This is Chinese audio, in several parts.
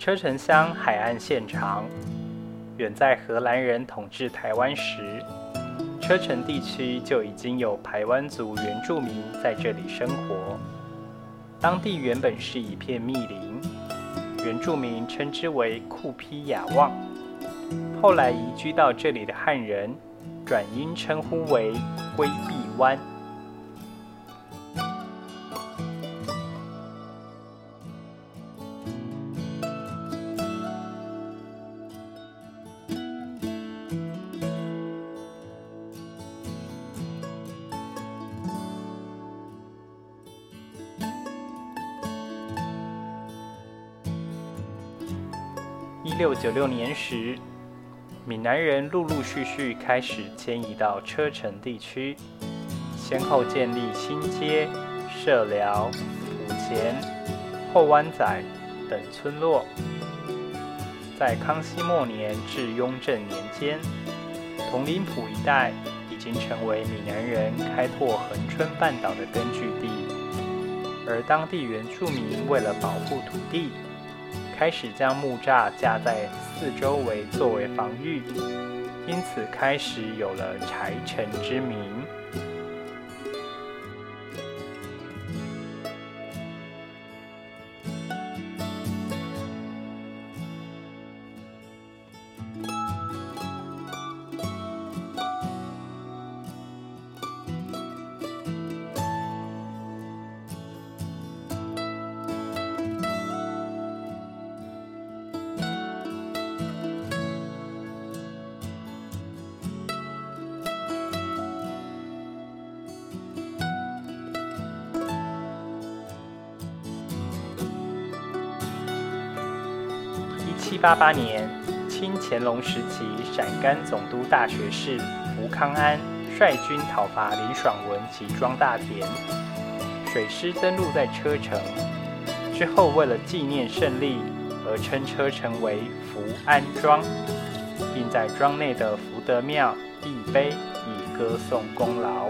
车城乡海岸线长，远在荷兰人统治台湾时，车城地区就已经有排湾族原住民在这里生活。当地原本是一片密林，原住民称之为库皮亚旺。后来移居到这里的汉人，转音称呼为龟壁湾。1696年时，闽南人陆陆续续开始迁移到车城地区，先后建立新街、社寮、埔前、后湾仔等村落。在康熙末年至雍正年间，统领埔一带已经成为闽南人开拓恒春半岛的根据地，而当地原住民为了保护土地，开始将木栅架在四周围作为防御，因此开始有了柴城之名。1788年，清乾隆时期陕甘总督大学士福康安率军讨伐林爽文及庄大田，水师登陆在车城。之后为了纪念胜利，而称车城为福安庄，并在庄内的福德庙立碑以歌颂功劳。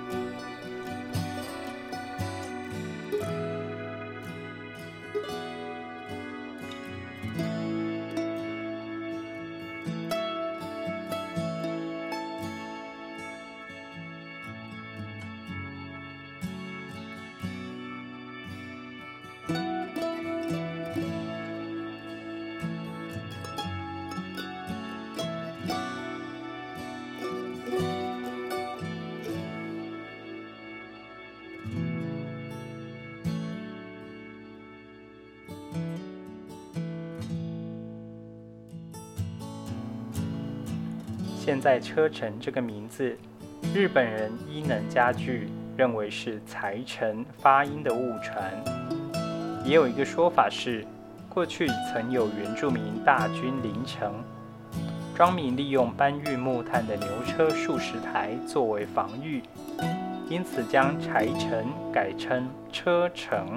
现在车城这个名字，日本人伊能家具认为是财城发音的误传。也有一个说法是，过去曾有原住民大军临城，庄民利用搬运木炭的牛车数十台作为防御，因此将柴城改称车城。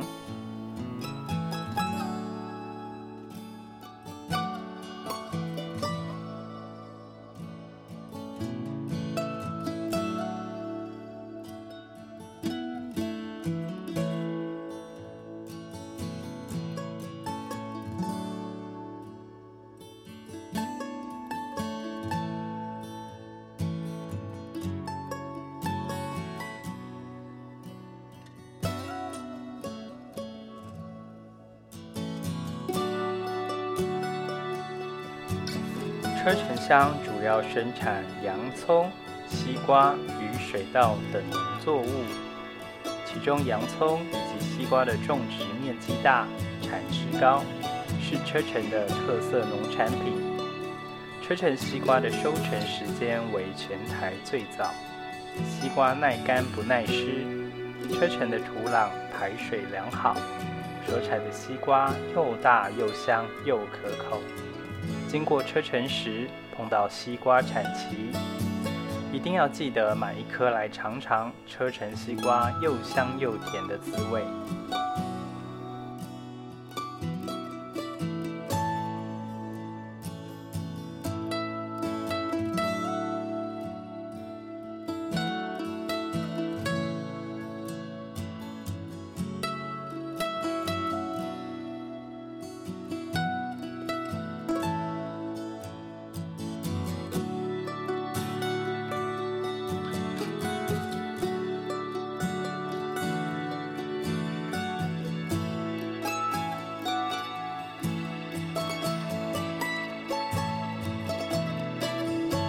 车城乡主要生产洋葱、西瓜与水稻等农作物，其中洋葱以及西瓜的种植面积大、产值高，是车城的特色农产品。车城西瓜的收成时间为全台最早，西瓜耐干不耐湿，车城的土壤排水良好，所产的西瓜又大又香又可口。经过车城时碰到西瓜产期，一定要记得买一颗来尝尝车城西瓜又香又甜的滋味。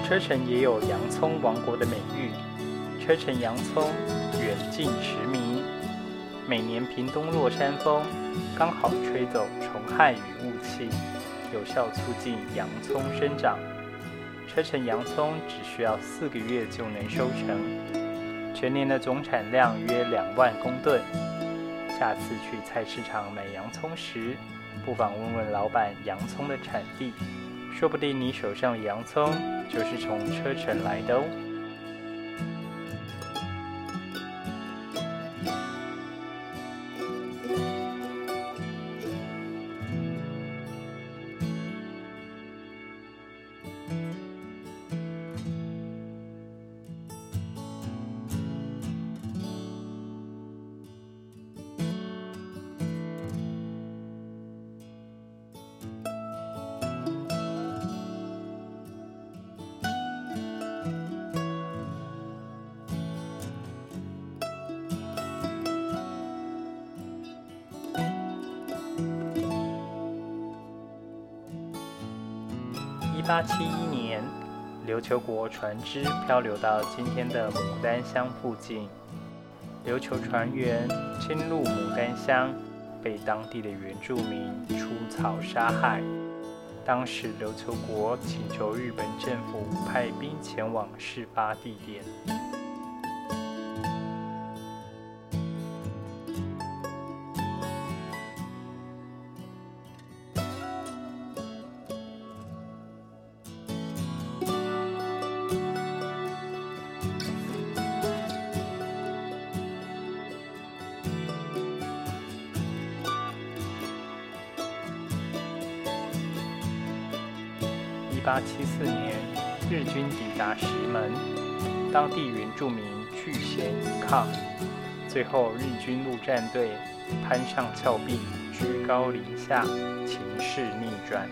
车城也有洋葱王国的美誉，车城洋葱远近驰名。每年屏东落山风刚好吹走虫害与雾气，有效促进洋葱生长。车城洋葱只需要4个月就能收成，全年的总产量约2万公吨。下次去菜市场买洋葱时，不妨问问老板洋葱的产地，说不定你手上的洋葱就是从车城来的哦。1871年，琉球国船只漂流到今天的牡丹乡附近。琉球船员侵入牡丹乡，被当地的原住民出草杀害。当时琉球国请求日本政府派兵前往事发地点。1874年，日军抵达石门，当地原住民拒咸抵抗，最后日军陆战队攀上峭壁，居高临下，情势逆转。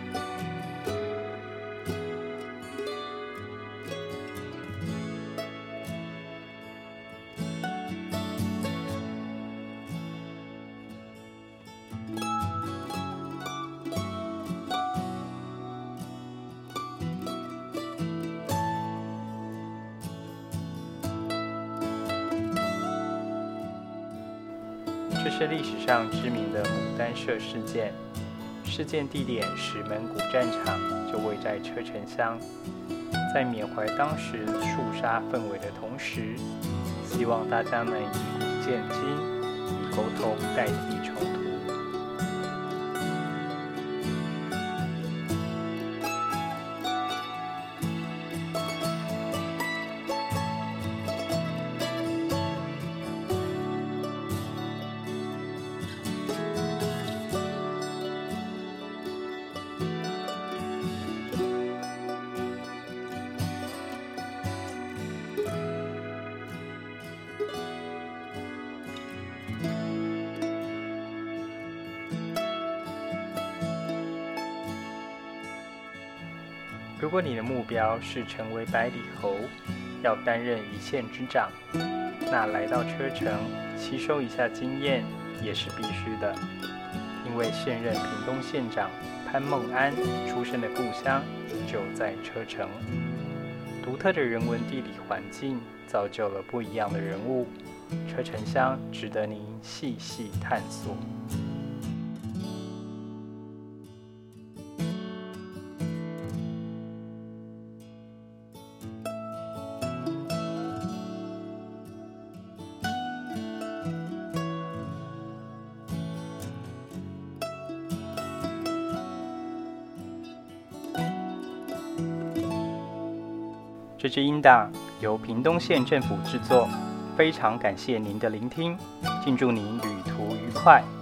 这是历史上知名的牡丹社事件，事件地点石门古战场就位在车城乡。在缅怀当时肃杀氛围的同时，希望大家能以古鉴今，以沟通代替冲突。如果你的目标是成为百里侯，要担任一县之长，那来到车城吸收一下经验也是必须的。因为现任屏东县长潘孟安出生的故乡就在车城，独特的人文地理环境造就了不一样的人物，车城乡值得您细细探索。这支音档由屏东县政府制作，非常感谢您的聆听，敬祝您旅途愉快。